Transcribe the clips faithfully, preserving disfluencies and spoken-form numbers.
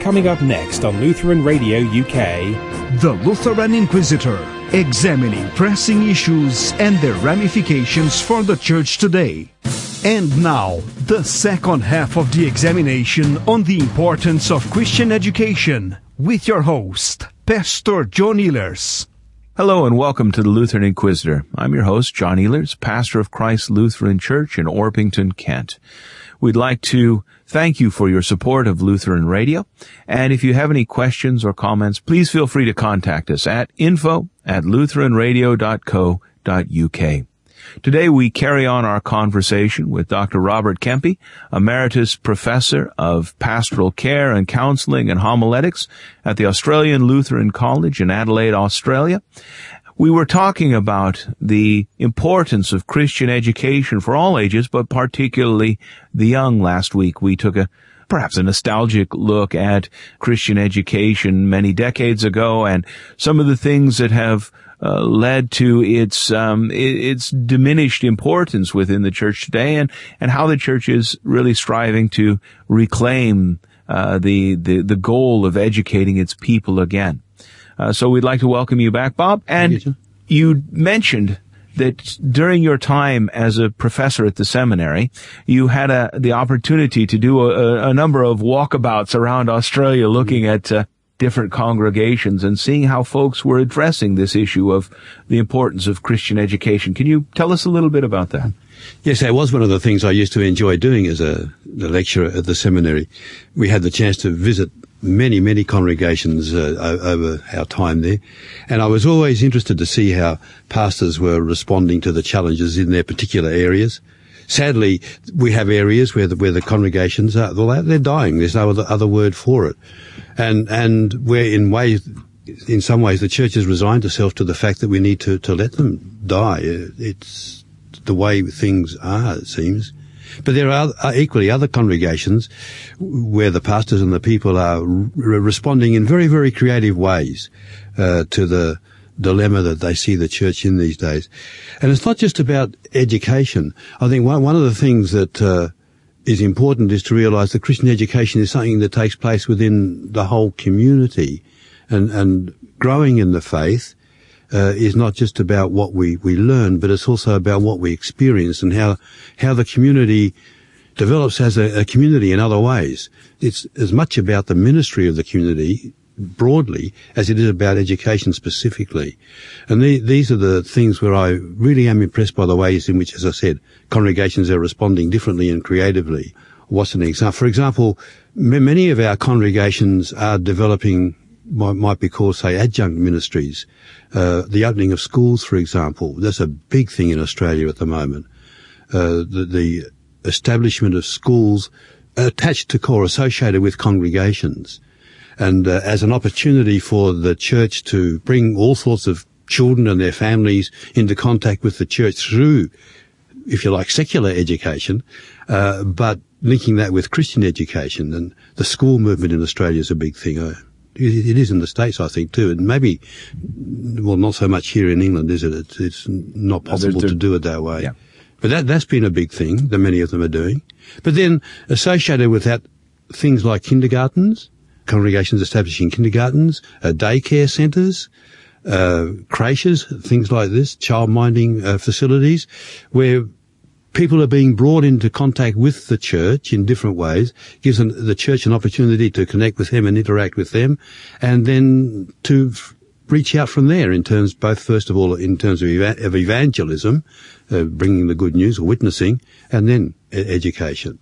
Coming up next on Lutheran Radio U K, The Lutheran Inquisitor, examining pressing issues and their ramifications for the Church today. And now, the second half of the examination on the importance of Christian education with your host, Pastor John Ehlers. Hello and welcome to the Lutheran Inquisitor. I'm your host, John Ehlers, pastor of Christ Lutheran Church in Orpington, Kent. We'd like to thank you for your support of Lutheran Radio. And if you have any questions or comments, please feel free to contact us at info at lutheranradio dot co dot uk. Today we carry on our conversation with Doctor Robert Kempe, Emeritus Professor of Pastoral Care and Counseling and Homiletics at the Australian Lutheran College in Adelaide, Australia. We were talking about the importance of Christian education for all ages, but particularly the young. Last week we took a perhaps a nostalgic look at Christian education many decades ago and some of the things that have uh, led to its um, its diminished importance within the church today, and and how the church is really striving to reclaim uh, the the the goal of educating its people again. Uh, so we'd like to welcome you back, Bob. And you, you mentioned that during your time as a professor at the seminary, you had a, the opportunity to do a, a number of walkabouts around Australia looking at uh, different congregations and seeing how folks were addressing this issue of the importance of Christian education. Can you tell us a little bit about that? Yes, that was one of the things I used to enjoy doing as a, a lecturer at the seminary. We had the chance to visit many, many congregations uh, over our time there. And I was always interested to see how pastors were responding to the challenges in their particular areas. Sadly, we have areas where the, where the congregations are, well, they're dying. There's no other, other word for it. And, and where in ways, in some ways, the church has resigned itself to the fact that we need to, to let them die. It's the way things are, it seems. But there are equally other congregations where the pastors and the people are re- responding in very, very creative ways uh, to the dilemma that they see the church in these days. And it's not just about education. I think one, one of the things that uh, is important is to realize that Christian education is something that takes place within the whole community. And, and growing in the faith Uh, is not just about what we, we learn, but it's also about what we experience and how, how the community develops as a, a community in other ways. It's as much about the ministry of the community broadly as it is about education specifically. And the, these are the things where I really am impressed by the ways in which, as I said, congregations are responding differently and creatively. What's an example? For example, m- many of our congregations are developing Might, might be called, say, adjunct ministries. Uh, the opening of schools, for example, that's a big thing in Australia at the moment. Uh, the, the establishment of schools attached to or associated with congregations. And uh, as an opportunity for the church to bring all sorts of children and their families into contact with the church through, if you like, secular education, uh, but linking that with Christian education. And the school movement in Australia is a big thing. I, It is in the States, I think, too. And maybe, well, not so much here in England, is it? It's, it's not possible to do it that way. Yeah. But that, that's been a big thing that many of them are doing. But then associated with that, things like kindergartens, congregations establishing kindergartens, uh, daycare centres, uh, creches, things like this, child-minding uh, facilities, where people are being brought into contact with the church in different ways, gives them, the church an opportunity to connect with them and interact with them, and then to f- reach out from there in terms, both first of all in terms of, eva- of evangelism, uh, bringing the good news or witnessing, and then e- education.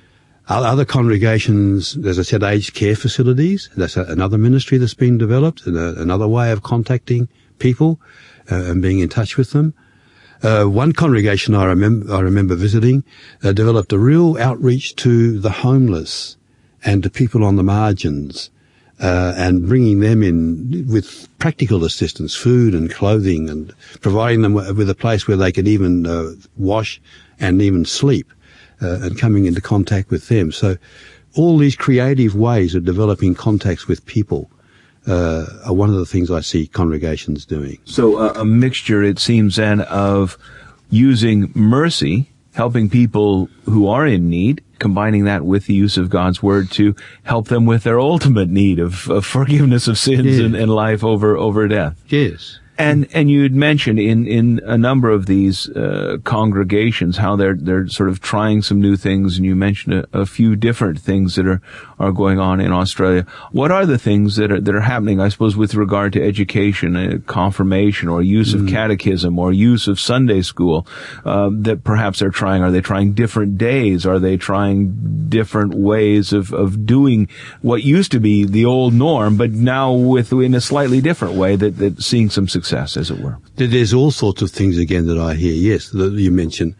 Other congregations, as I said, aged care facilities, that's a, another ministry that's been developed, and a, another way of contacting people uh, and being in touch with them. Uh, one congregation I remember, I remember visiting, uh, developed a real outreach to the homeless and to people on the margins, uh, and bringing them in with practical assistance, food and clothing, and providing them with a place where they could even uh, wash and even sleep, uh, and coming into contact with them. So all these creative ways of developing contacts with people Uh, are one of the things I see congregations doing. So uh, a mixture, it seems, then, of using mercy, helping people who are in need, combining that with the use of God's Word to help them with their ultimate need of, of forgiveness of sins yeah. and, and life over, over death. Yes. And and you had mentioned in, in a number of these uh, congregations how they're they're sort of trying some new things, and you mentioned a, a few different things that are, are going on in Australia. What are the things that are that are happening, I suppose, with regard to education, uh, confirmation, or use of mm. catechism, or use of Sunday school uh, that perhaps they're trying? Are they trying different days? Are they trying different ways of, of doing what used to be the old norm, but now with in a slightly different way that that's seeing some success? As it were. There's all sorts of things again that I hear. Yes, that you mentioned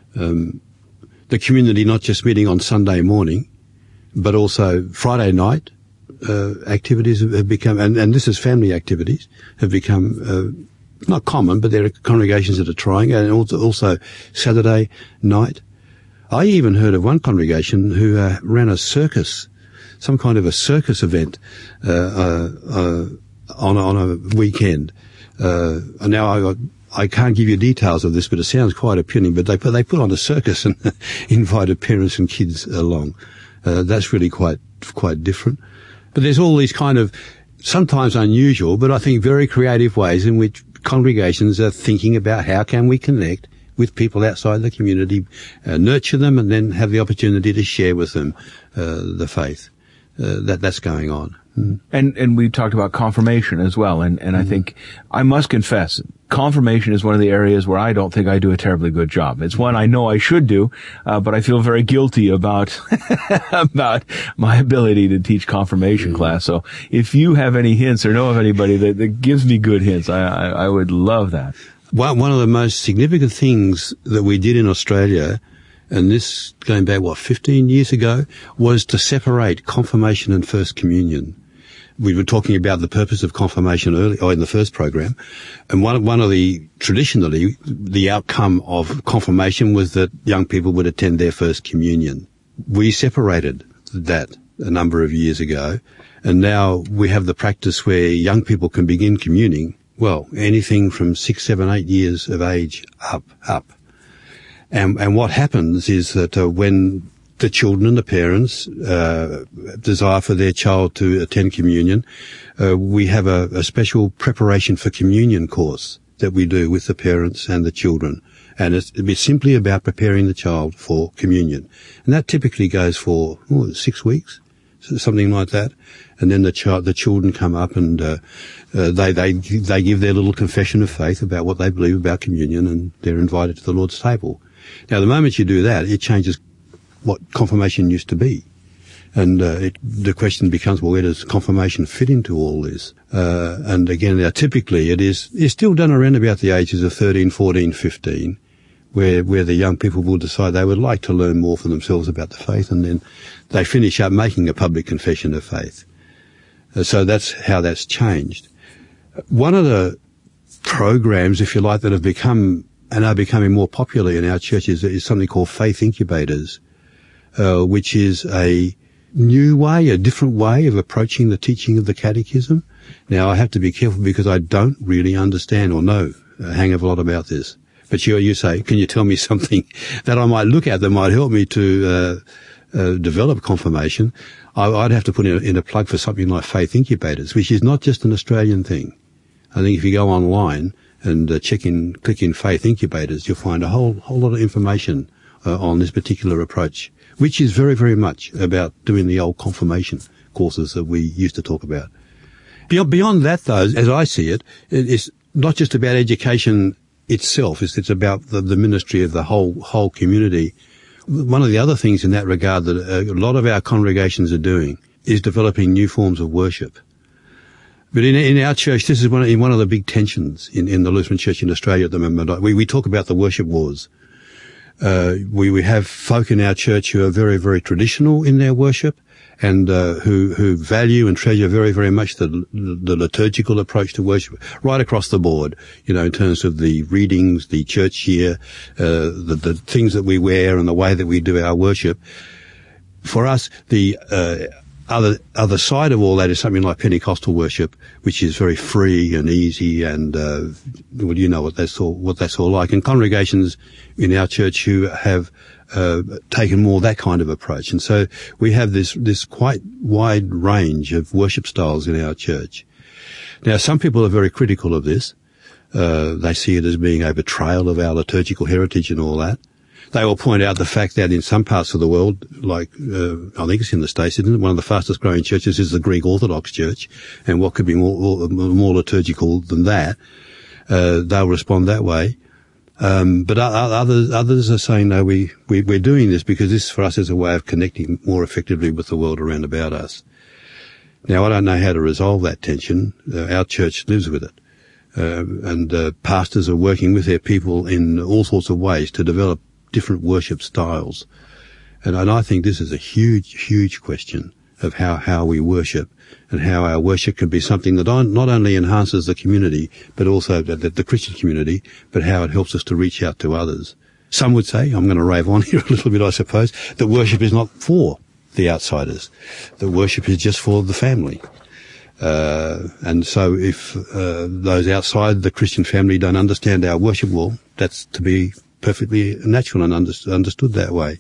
um, the community not just meeting on Sunday morning, but also Friday night uh, activities have become, and, and this is family activities, have become uh, not common, but there are congregations that are trying, and also, also Saturday night. I even heard of one congregation who uh, ran a circus, some kind of a circus event uh, uh, uh, on on a weekend. Uh, now I, I can't give you details of this, but it sounds quite appealing. But they put, they put on a circus and invited parents and kids along. Uh, that's really quite, quite different. But there's all these kind of, sometimes unusual, but I think very creative ways in which congregations are thinking about how can we connect with people outside the community, uh, nurture them, and then have the opportunity to share with them, uh, the faith. Uh, that, that's going on. Mm. And, and we talked about confirmation as well. And, and mm. I think I must confess, confirmation is one of the areas where I don't think I do a terribly good job. It's one I know I should do, uh, but I feel very guilty about, about my ability to teach confirmation mm. class. So if you have any hints or know of anybody that, that gives me good hints, I, I, I would love that. One, one of the most significant things that we did in Australia, and this going back, what, fifteen years ago, was to separate confirmation and First Communion. We were talking about the purpose of confirmation early, or in the first program, and one, one of the, traditionally, the outcome of confirmation was that young people would attend their First Communion. We separated that a number of years ago, and now we have the practice where young people can begin communing, well, anything from six, seven, eight years of age up, up. And, and what happens is that uh, when the children and the parents uh, desire for their child to attend communion, uh, we have a, a special preparation for communion course that we do with the parents and the children. And it's, it's simply about preparing the child for communion. And that typically goes for oh, six weeks, something like that. And then the child, the children come up and uh, uh, they they they give their little confession of faith about what they believe about communion, and they're invited to the Lord's table. Now, the moment you do that, it changes what confirmation used to be. And uh, it, the question becomes, well, where does confirmation fit into all this? Uh, and again, now, typically it is it's still done around about the ages of thirteen, fourteen, fifteen, where where the young people will decide they would like to learn more for themselves about the faith, and then they finish up making a public confession of faith. Uh, so that's how that's changed. One of the programs, if you like, that have become and are becoming more popular in our churches is something called Faith Incubators, uh, which is a new way, a different way of approaching the teaching of the catechism. Now, I have to be careful because I don't really understand or know a hang of a lot about this. But you, you say, can you tell me something that I might look at that might help me to uh, uh, develop confirmation? I, I'd have to put in a, in a plug for something like Faith Incubators, which is not just an Australian thing. I think if you go online and uh, check in, click in Faith Incubators, you'll find a whole whole lot of information uh, on this particular approach, which is very, very much about doing the old confirmation courses that we used to talk about. Beyond, beyond that, though, as I see it, it's not just about education itself. It's, it's about the, the ministry of the whole whole community. One of the other things in that regard that a lot of our congregations are doing is developing new forms of worship. But in, in our church, this is one of, one of the big tensions in, in the Lutheran Church in Australia at the moment. We, we talk about the worship wars. Uh, we, we have folk in our church who are very, very traditional in their worship, and uh, who who value and treasure very, very much the the liturgical approach to worship right across the board. You know, in terms of the readings, the church year, uh, the the things that we wear, and the way that we do our worship. For us, the uh, other other side of all that is something like Pentecostal worship, which is very free and easy, and uh, well, you know what that's all what that's all like. And congregations in our church who have uh, taken more that kind of approach. And so we have this, this quite wide range of worship styles in our church. Now, some people are very critical of this. Uh, they see it as being a betrayal of our liturgical heritage and all that. They will point out the fact that in some parts of the world, like, uh, I think it's in the States, isn't it? One of the fastest growing churches is the Greek Orthodox Church. And what could be more, more liturgical than that? Uh, they'll respond that way. Um, but others, others are saying, no, we, we, we're doing this because this for us is a way of connecting more effectively with the world around about us. Now, I don't know how to resolve that tension. Uh, our church lives with it. Uh, and, uh, pastors are working with their people in all sorts of ways to develop different worship styles. And, and I think this is a huge, huge question of how, how we worship and how our worship can be something that not only enhances the community, but also the, the Christian community, but how it helps us to reach out to others. Some would say, I'm going to rave on here a little bit, I suppose, that worship is not for the outsiders. That worship is just for the family. Uh, and so if uh, those outside the Christian family don't understand our worship well, that's to be perfectly natural and under, understood that way.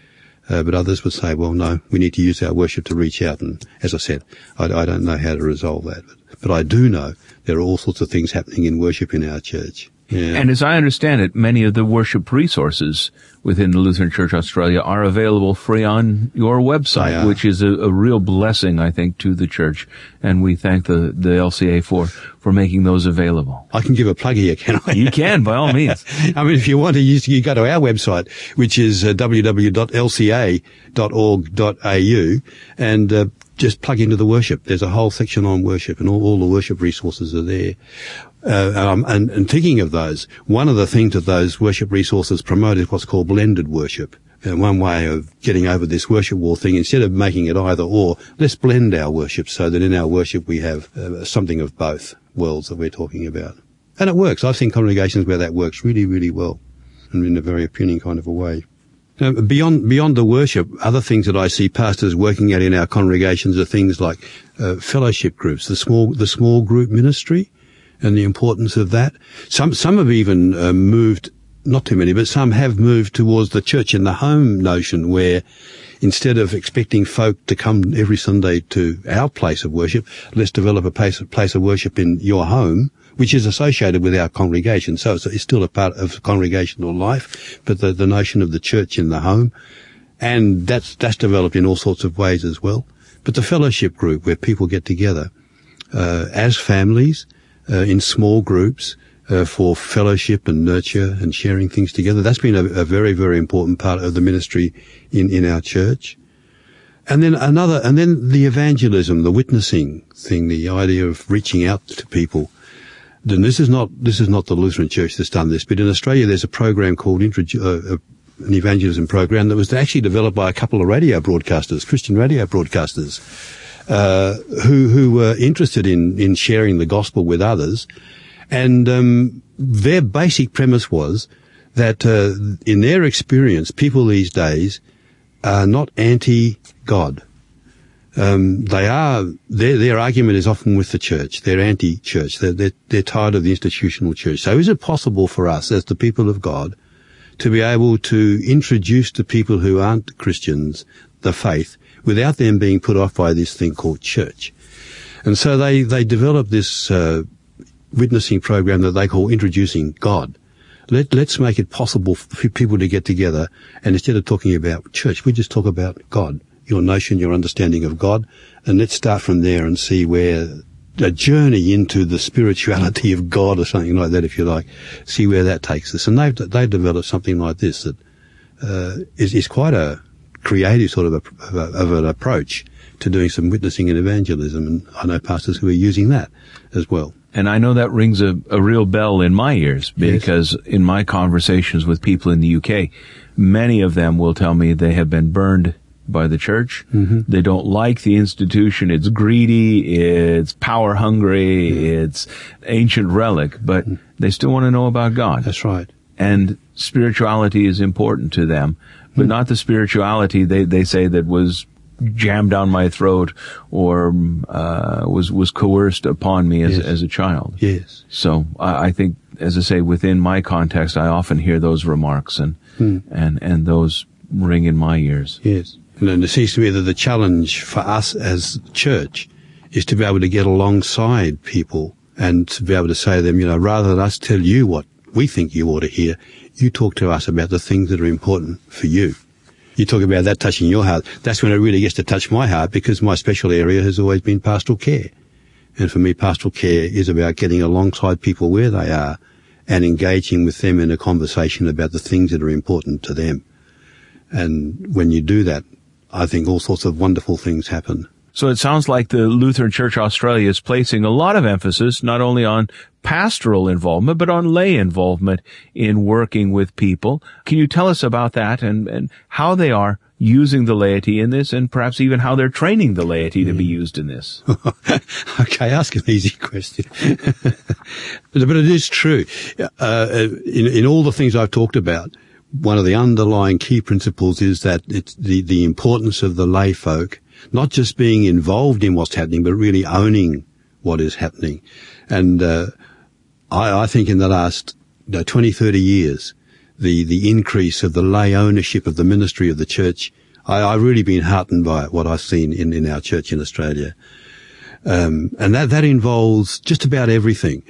Uh, but others would say, well, no, we need to use our worship to reach out. And as I said, I, I don't know how to resolve that. But, but I do know there are all sorts of things happening in worship in our church. Yeah. And as I understand it, many of the worship resources within the Lutheran Church Australia are available free on your website, which is a, a real blessing, I think, to the church. And we thank the, the L C A for, for making those available. I can give a plug here, can I? You can, by all means. I mean, if you want to use, you go to our website, which is uh, w w w dot l c a dot org dot a u, and uh, just plug into the worship. There's a whole section on worship, and all, all the worship resources are there. Uh, um, and, and thinking of those, one of the things that those worship resources promote is what's called blended worship. And one way of getting over this worship war thing, instead of making it either or, let's blend our worship so that in our worship we have uh, something of both worlds that we're talking about. And it works. I've seen congregations where that works really, really well, and in a very appealing kind of a way. Now, beyond, beyond the worship, other things that I see pastors working at in our congregations are things like uh, fellowship groups, the small, the small group ministry, and the importance of that. Some, some have even uh, moved, not too many, but some have moved towards the church in the home notion, where instead of expecting folk to come every Sunday to our place of worship, let's develop a place, place of worship in your home, which is associated with our congregation. So it's, it's still a part of congregational life, but the, the notion of the church in the home. And that's, that's developed in all sorts of ways as well. But the fellowship group, where people get together, uh, as families, Uh, in small groups, uh, for fellowship and nurture and sharing things together. That's been a, a very, very important part of the ministry in, in our church. And then another, and then the evangelism, the witnessing thing, the idea of reaching out to people. Then this is not, this is not the Lutheran Church that's done this, but in Australia there's a program called Introdu- uh, an evangelism program that was actually developed by a couple of radio broadcasters, Christian radio broadcasters, Uh, who, who were interested in, in sharing the gospel with others. And, um, their basic premise was that, uh, in their experience, people these days are not anti-God. Um, they are, their, their argument is often with the church. They're anti-church. They're, they're, they're tired of the institutional church. So is it possible for us as the people of God to be able to introduce to people who aren't Christians the faith without them being put off by this thing called church? And so they, they developed this uh, witnessing program that they call Introducing God. Let, let's make it possible for people to get together, and instead of talking about church, we just talk about God, your notion, your understanding of God, and let's start from there and see where a journey into the spirituality of God or something like that, if you like, see where that takes us. And they've, they've developed something like this that uh, is, is quite a creative sort of, a, of, a, of an approach to doing some witnessing and evangelism, and I know pastors who are using that as well. And I know that rings a, a real bell in my ears, because yes, in my conversations with people in the U K, many of them will tell me they have been burned by the church. Mm-hmm. They don't like the institution. It's greedy. It's power hungry. Mm-hmm. It's ancient relic, but mm-hmm. they still want to know about God. That's right. And spirituality is important to them, but mm-hmm. not the spirituality they, they say that was jammed down my throat or uh was was coerced upon me as yes. as a child. Yes. So I, I think, as I say, within my context, I often hear those remarks, and Mm. and, and those ring in my ears. Yes. And then it seems to me that the challenge for us as church is to be able to get alongside people and to be able to say to them, you know, rather than us tell you what we think you ought to hear, you talk to us about the things that are important for you. You talk about that touching your heart. That's when it really gets to touch my heart, because my special area has always been pastoral care. And for me, pastoral care is about getting alongside people where they are and engaging with them in a conversation about the things that are important to them. And when you do that, I think all sorts of wonderful things happen. So it sounds like the Lutheran Church Australia is placing a lot of emphasis not only on pastoral involvement, but on lay involvement in working with people. Can you tell us about that and, and how they are using the laity in this, and perhaps even how they're training the laity to be used in this? Okay, ask an easy question. but, but it is true. Uh, in, in all the things I've talked about, one of the underlying key principles is that it's the, the importance of the lay folk, not just being involved in what's happening, but really owning what is happening. And uh, I, I think in the last you know, twenty, thirty years, the, the increase of the lay ownership of the ministry of the church, I, I've really been heartened by it, what I've seen in, in our church in Australia. Um, and that, that involves just about everything.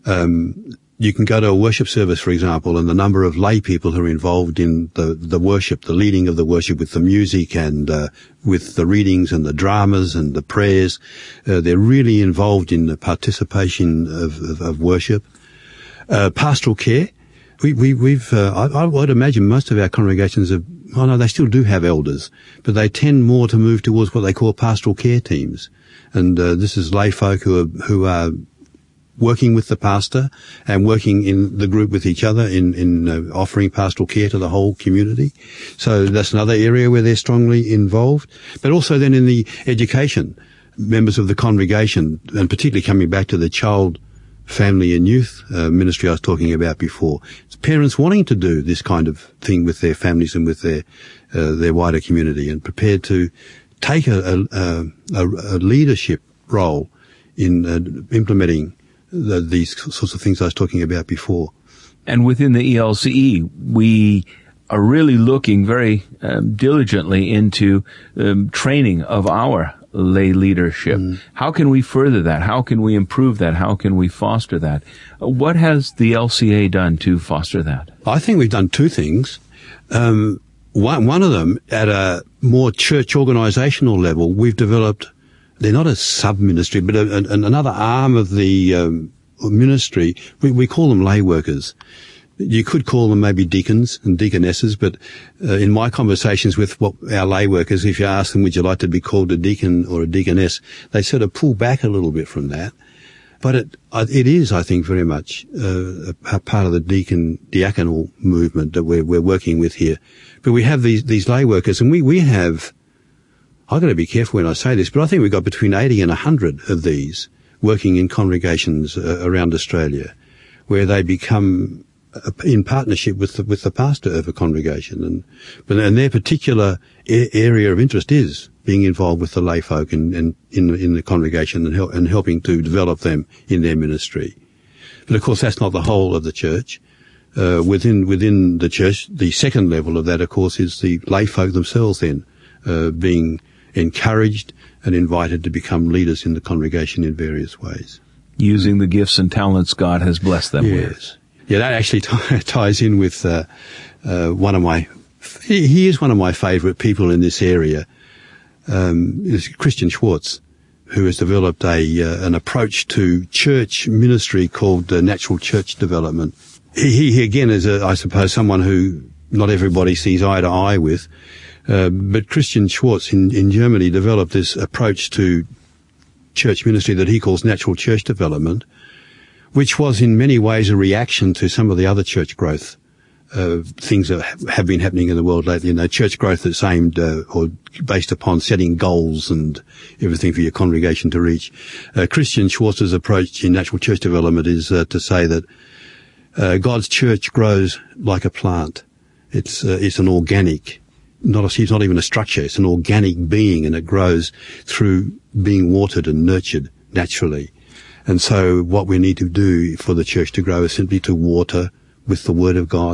Um, you can go to a worship service, for example, and the number of lay people who are involved in the, the worship, the leading of the worship with the music and uh, with the readings and the dramas and the prayers, uh, they're really involved in the participation of, of, of worship. Uh, pastoral care. We, we, we've, uh, I, I would imagine most of our congregations have, oh no, they still do have elders, but they tend more to move towards what they call pastoral care teams. And, uh, this is lay folk who are, who are working with the pastor and working in the group with each other in, in uh, offering pastoral care to the whole community. So that's another area where they're strongly involved. But also then in the education, members of the congregation, and particularly coming back to the child, family and youth uh, ministry I was talking about before. It's parents wanting to do this kind of thing with their families and with their uh, their wider community, and prepared to take a, a, a, a leadership role in uh, implementing the, these sorts of things I was talking about before. And within the E L C E, we are really looking very um, diligently into um, training of our lay leadership. Mm. How can we further that? How can we improve that? How can we foster that? What has the L C A done to foster that? I think we've done two things. Um, one, one of them, at a more church organisational level, we've developed, they're not a sub-ministry, but a, a, another arm of the um, ministry. We, we call them lay workers. You could call them maybe deacons and deaconesses, but uh, in my conversations with what our lay workers, if you ask them, would you like to be called a deacon or a deaconess, they sort of pull back a little bit from that. But it it is, I think, very much uh, a part of the deacon diaconal movement that we're we're working with here. But we have these these lay workers, and we we have. I've got to be careful when I say this, but I think we've got between eighty and a hundred of these working in congregations uh, around Australia, where they become in partnership with the, with the pastor of a congregation, and but and their particular a- area of interest is being involved with the lay folk and, and in in the congregation and, help, and helping to develop them in their ministry. But of course, that's not the whole of the church. Uh, within within the church, the second level of that, of course, is the lay folk themselves. Then uh, being encouraged and invited to become leaders in the congregation in various ways, using the gifts and talents God has blessed them yes. with. Yeah, that actually t- ties in with uh, uh, one of my. He is one of my favourite people in this area. Um, is Christian Schwartz, who has developed a uh, an approach to church ministry called uh, natural church development. He, he again is, a, I suppose, someone who not everybody sees eye to eye with. Uh, but Christian Schwartz in, in Germany developed this approach to church ministry that he calls natural church development, which was in many ways a reaction to some of the other church growth uh, things that have been happening in the world lately. You know, church growth that's aimed uh, or based upon setting goals and everything for your congregation to reach. Uh, Christian Schwartz's approach in natural church development is uh, to say that uh, God's church grows like a plant. It's uh, it's an organic, not a, it's not even a structure. It's an organic being, and it grows through being watered and nurtured naturally. And so what we need to do for the church to grow is simply to water with the Word of God,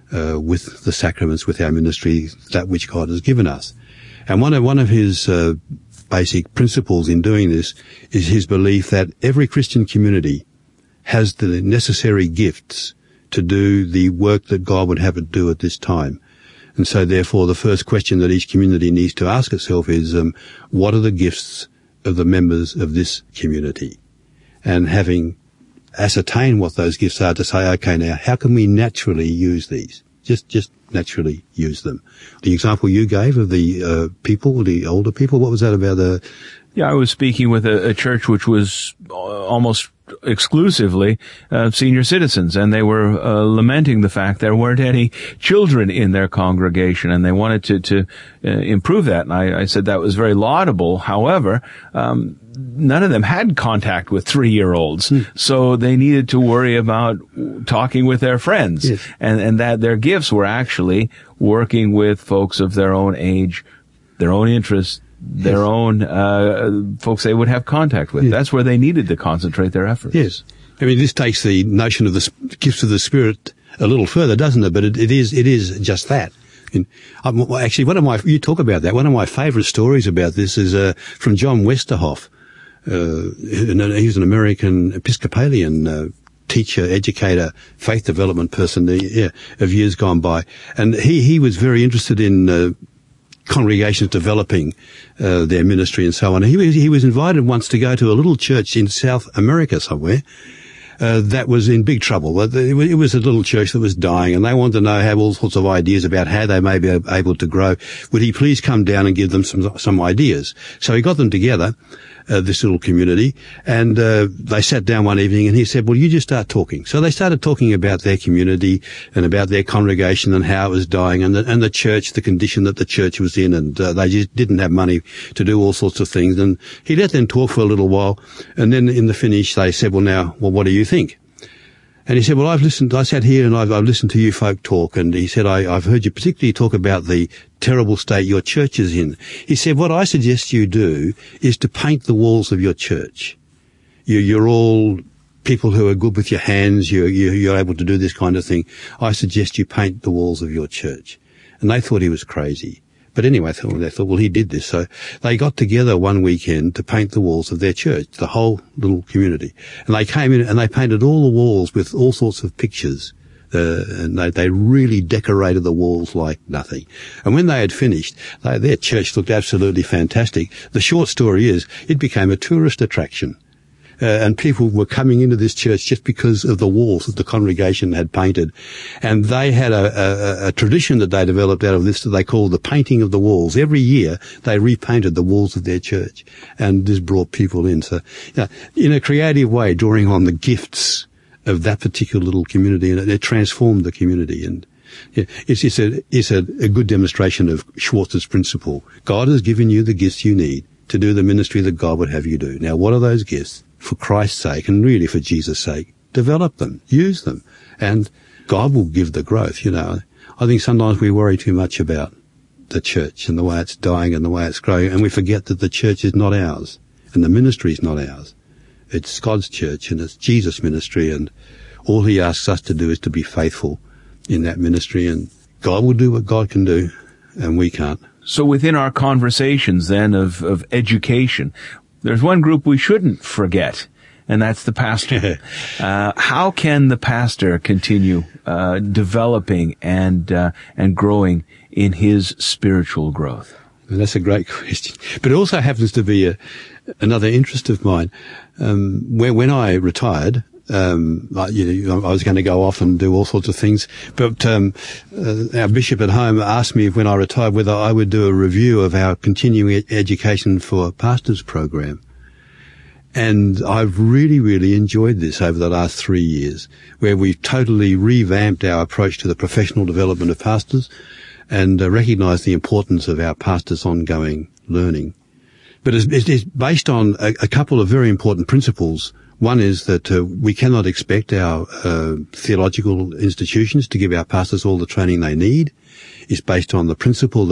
uh, with the sacraments, with our ministry, that which God has given us. And one of, one of his uh, basic principles in doing this is his belief that every Christian community has the necessary gifts to do the work that God would have it do at this time. And so therefore the first question that each community needs to ask itself is, um, what are the gifts of the members of this community? And having ascertained what those gifts are, to say, okay, now how can we naturally use these? Just, just naturally use them. The example you gave of the uh, people, the older people, what was that about? The Yeah, I was speaking with a, a church which was almost exclusively uh, senior citizens, and they were uh, lamenting the fact there weren't any children in their congregation, and they wanted to to uh, improve that. And I, I said that was very laudable. However, um, none of them had contact with three-year-olds, mm. so they needed to worry about talking with their friends, yes. and and that their gifts were actually working with folks of their own age, their own interests, their yes. own uh folks they would have contact with. Yes. That's where they needed to concentrate their efforts. Yes. I mean, this takes the notion of the gifts of the Spirit a little further, doesn't it? But it, it is it is just that. And um, actually, one of my you talk about that. One of my favourite stories about this is uh, from John Westerhoff. Uh, he's an American Episcopalian uh, teacher, educator, faith development person, yeah, of years gone by, and he he was very interested in Uh, congregations developing uh, their ministry and so on. He was, he was invited once to go to a little church in South America somewhere uh, that was in big trouble. It was a little church that was dying, and they wanted to know, have all sorts of ideas about how they may be able to grow. Would he please come down and give them some some ideas? So he got them together, uh, this little community, and uh, they sat down one evening, and he said, well, you just start talking. So they started talking about their community and about their congregation and how it was dying, and the, and the church, the condition that the church was in, and uh, they just didn't have money to do all sorts of things. And he let them talk for a little while, and then in the finish they said, well, now, well, what do you think? And he said, well, I've listened, I sat here and I've, I've listened to you folk talk, and he said, I, I've heard you particularly talk about the terrible state your church is in. He said, what I suggest you do is to paint the walls of your church. You, you're all people who are good with your hands, you're, you're able to do this kind of thing. I suggest you paint the walls of your church. And they thought he was crazy. But anyway, they thought, well, he did this. So they got together one weekend to paint the walls of their church, the whole little community. And they came in and they painted all the walls with all sorts of pictures. Uh, and they, they really decorated the walls like nothing. And when they had finished, they, their church looked absolutely fantastic. The short story is, it became a tourist attraction. Uh, and people were coming into this church just because of the walls that the congregation had painted. And they had a, a, a tradition that they developed out of this that they called the painting of the walls. Every year they repainted the walls of their church, and this brought people in. So, you know, in a creative way, drawing on the gifts of that particular little community, and it, it transformed the community. And yeah, it's, it's, a, it's a, a good demonstration of Schwartz's principle. God has given you the gifts you need to do the ministry that God would have you do. Now, what are those gifts? For Christ's sake, and really for Jesus' sake, develop them, use them, and God will give the growth, you know. I think sometimes we worry too much about the church and the way it's dying and the way it's growing, and we forget that the church is not ours, and the ministry is not ours. It's God's church, and it's Jesus' ministry, and all he asks us to do is to be faithful in that ministry, and God will do what God can do, and we can't. So within our conversations then of, of education, there's one group we shouldn't forget, and that's the pastor. uh, how can the pastor continue uh, developing and uh, and growing in his spiritual growth? Well, that's a great question. But it also happens to be a, another interest of mine. Um, when, when I retired, um, I, you know, I was going to go off and do all sorts of things. But um, uh, our bishop at home asked me when I retired whether I would do a review of our continuing education for pastors program. And I've really, really enjoyed this over the last three years, where we've totally revamped our approach to the professional development of pastors and uh, recognised the importance of our pastors' ongoing learning. But it's, it's based on a, a couple of very important principles. One is that uh, we cannot expect our uh, theological institutions to give our pastors all the training they need. It's based on the principle that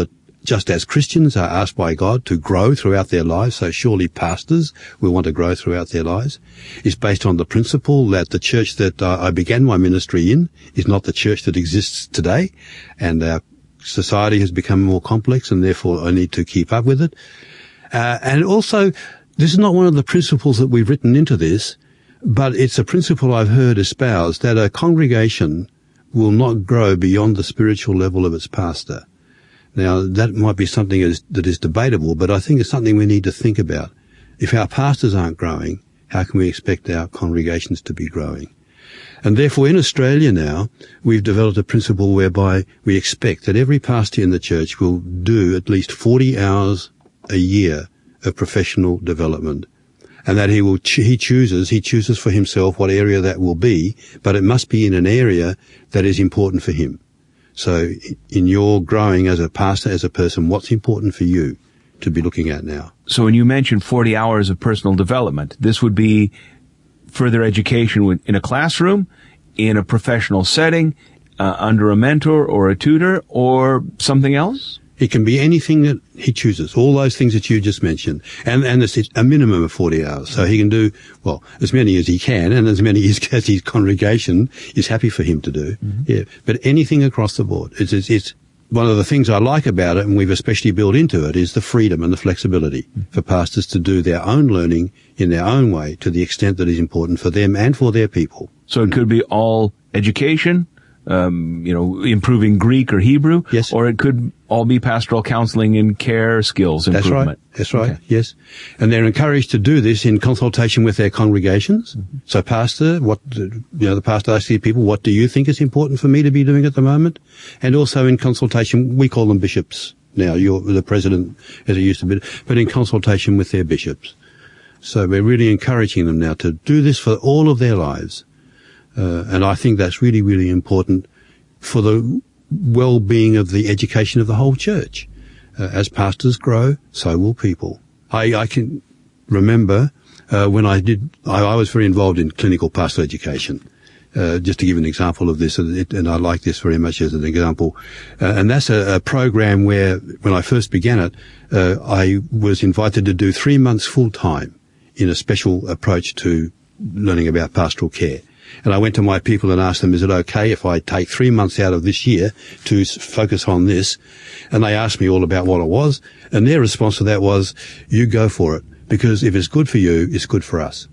just as Christians are asked by God to grow throughout their lives, so surely pastors will want to grow throughout their lives. It's based on the principle that the church that uh, I began my ministry in is not the church that exists today, and our society has become more complex, and therefore I need to keep up with it. Uh, and also, this is not one of the principles that we've written into this, but it's a principle I've heard espoused, that a congregation will not grow beyond the spiritual level of its pastor. Now, that might be something that is, that is debatable, but I think it's something we need to think about. If our pastors aren't growing, how can we expect our congregations to be growing? And therefore, in Australia now, we've developed a principle whereby we expect that every pastor in the church will do at least forty hours a year of professional development. And that he will, ch- he chooses, he chooses for himself what area that will be, but it must be in an area that is important for him. So in your growing as a pastor, as a person, what's important for you to be looking at now? So when you mentioned forty hours of personal development, this would be further education in a classroom, in a professional setting, uh, under a mentor or a tutor, or something else? It can be anything that he chooses, all those things that you just mentioned. And, and it's a minimum of forty hours. So he can do, well, as many as he can, and as many as, as his congregation is happy for him to do. Mm-hmm. Yeah. But anything across the board. It's, it's, it's one of the things I like about it, and we've especially built into it, is the freedom and the flexibility mm-hmm. for pastors to do their own learning in their own way to the extent that is important for them and for their people. So it could be all education, Um, you know, improving Greek or Hebrew, yes. Or it could all be pastoral counseling and care skills improvement. That's right. That's right. Okay. Yes. And they're encouraged to do this in consultation with their congregations. Mm-hmm. So pastor, what, you know, the pastor asks the people, what do you think is important for me to be doing at the moment? And also in consultation, we call them bishops now. You're the president, as it used to be, but in consultation with their bishops. So we're really encouraging them now to do this for all of their lives. Uh, and I think that's really, really important for the well-being of the education of the whole church. Uh, as pastors grow, so will people. I, I can remember uh, when I did, I, I was very involved in clinical pastoral education. Uh, just to give an example of this, and, it, and I like this very much as an example. Uh, and that's a, a program where, when I first began it, uh, I was invited to do three months full-time in a special approach to learning about pastoral care. And I went to my people and asked them, is it okay if I take three months out of this year to s- focus on this? And they asked me all about what it was. And their response to that was, you go for it. Because if it's good for you, it's good for us.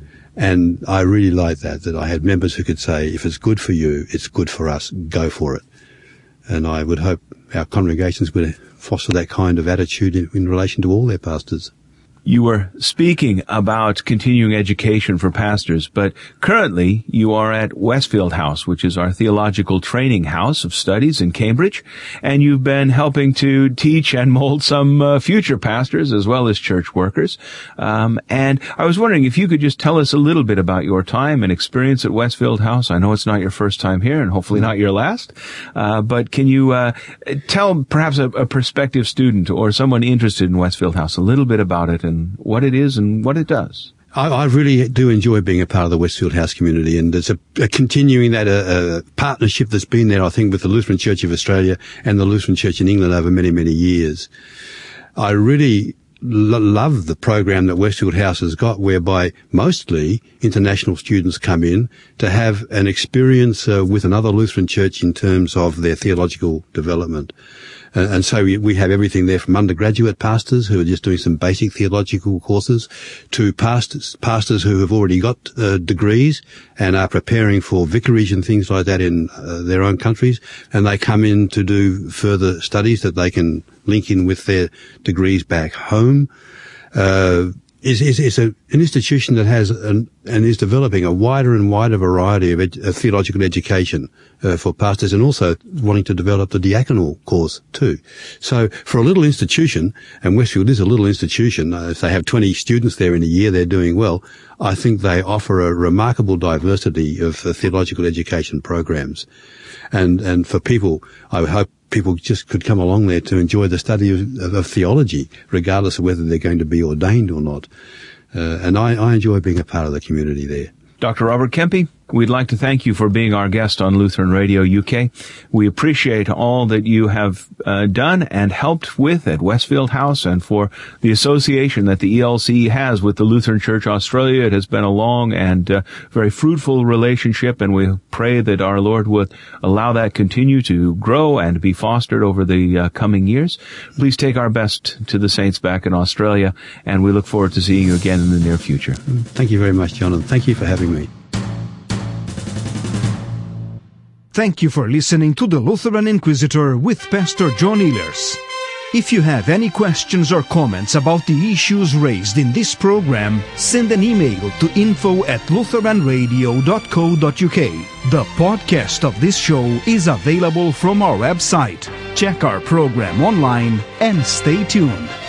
And I really liked that, that I had members who could say, if it's good for you, it's good for us. Go for it. And I would hope our congregations would foster that kind of attitude in, in relation to all their pastors. You were speaking about continuing education for pastors, but currently you are at Westfield House, which is our theological training house of studies in Cambridge, and you've been helping to teach and mold some uh, future pastors as well as church workers. Um, and I was wondering if you could just tell us a little bit about your time and experience at Westfield House. I know it's not your first time here and hopefully not your last, uh, but can you uh, tell perhaps a, a prospective student or someone interested in Westfield House a little bit about it and what it is and what it does? I, I really do enjoy being a part of the Westfield House community, and there's a, a continuing that a, a partnership that's been there, I think, with the Lutheran Church of Australia and the Lutheran Church in England over many, many years. I really lo- love the program that Westfield House has got, whereby mostly international students come in to have an experience uh, with another Lutheran church in terms of their theological development. Uh, and so we, we have everything there from undergraduate pastors who are just doing some basic theological courses to pastors, pastors who have already got uh, degrees and are preparing for vicarage and things like that in uh, their own countries. And they come in to do further studies that they can link in with their degrees back home. Uh, is is is a, an institution that has an, and is developing a wider and wider variety of, ed, of theological education uh, for pastors, and also wanting to develop the diaconal course too. So for a little institution, and Westfield is a little institution, uh, if they have twenty students there in a year, they're doing well. I think they offer a remarkable diversity of uh, theological education programs. And, and for people, I would hope people just could come along there to enjoy the study of, of, of theology, regardless of whether they're going to be ordained or not. Uh, and I, I enjoy being a part of the community there. Doctor Robert Kempe, We'd like to thank you for being our guest on Lutheran Radio U K. We appreciate all that you have uh, done and helped with at Westfield House, and for the association that the E L C has with the Lutheran Church Australia. It has been a long and uh, very fruitful relationship, and we pray that our Lord would allow that continue to grow and be fostered over the uh, coming years. Please take our best to the saints back in Australia, and we look forward to seeing you again in the near future. Thank you very much, John, and thank you for having me. Thank you for listening to the Lutheran Inquisitor with Pastor John Ehlers. If you have any questions or comments about the issues raised in this program, send an email to info at lutheran radio dot co dot uk. The podcast of this show is available from our website. Check our program online and stay tuned.